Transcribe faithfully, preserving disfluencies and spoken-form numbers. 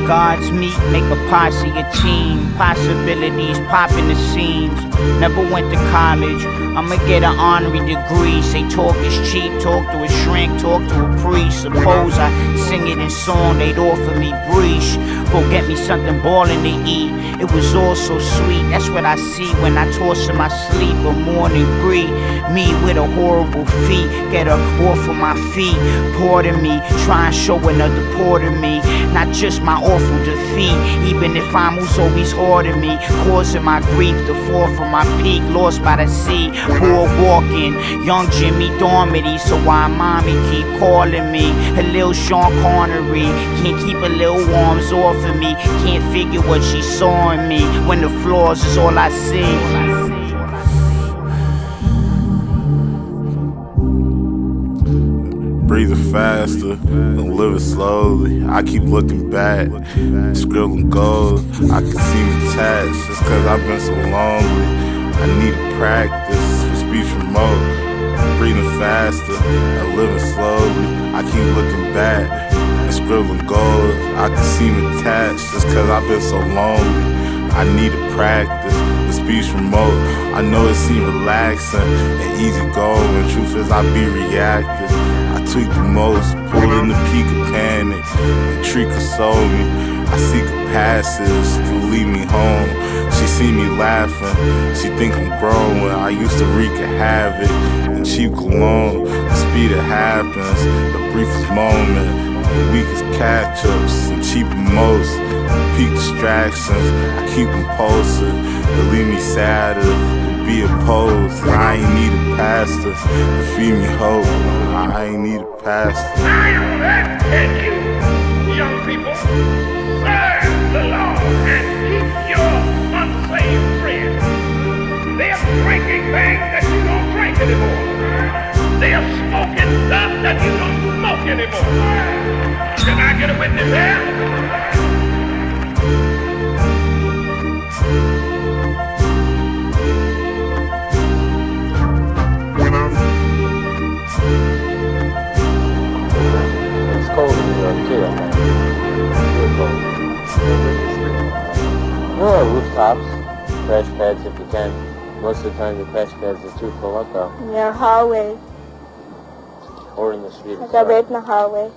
gods meet, make a posse, a team. Possibilities popping the seams. Never went to college, I'ma get an honorary degree. Say talk is cheap, talk to a shrink, talk to a priest. Suppose I sing it in song, they'd offer me breach. Go get me something ballin' to eat. It was all so sweet, that's what I see when I toss in my sleep. A morning greet me with a horrible feat. Get up off of my feet, pardon me. Try and show another part of me, not just my awful defeat. Even if I'm who's always hard to me, causing my grief to fall from my peak. Lost by the sea, board walking, young Jimmy Dormity. So why mommy keep calling me a little Sean Connery? Can't keep her little arms off of me. Can't figure what she saw in me when the flaws is all I see. Breathing faster and living slowly. I keep looking back, scribbling goals. I can see me attached just cause I've been so lonely. I need to practice for speech remote. Breathing faster and living slowly. I keep looking back and scribbling goals. I can see me attached just cause I've been so lonely. I need to practice the speech remote. I know it seems relaxing and easy going. Truth is I be reactive. I tweak the most, pulled in the peak of panic. The tree console me. I seek a passage to lead me home. She see me laughing, she think I'm growing. I used to wreak a havoc in cheap cologne. The speed it happens, the briefest moment, the weakest catch-ups and cheap most. Peak distractions, I keep them posted. They leave me sadder, to be opposed. I ain't need a pastor to feed me hope. I ain't need a pastor. I reckon you, young people, serve the Lord and keep your unsaved friends. They're drinking things that you don't drink anymore. They're smoking stuff that you don't smoke anymore. Can I get a witness there? It's cold in New York too, I think. Real cold. Yeah, rooftops, crash pads if you can. Most of the time the crash pads are too full up though. Yeah, hallway. Or in the street. Like I read in the hallway.